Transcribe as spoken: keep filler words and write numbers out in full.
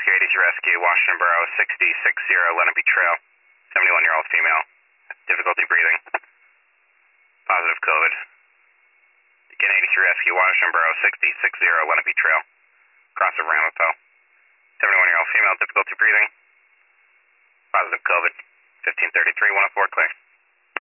Rescue, eighty-three Rescue, Washington Borough, sixty-six zero, Lenape Trail, seventy-one-year-old female, difficulty breathing, positive COVID. Again, eighty-three Rescue, Washington Borough, sixty-six zero, Lenape Trail, cross of Ramapo, seventy-one-year-old female, difficulty breathing, positive COVID, fifteen thirty-three, one oh four, clear.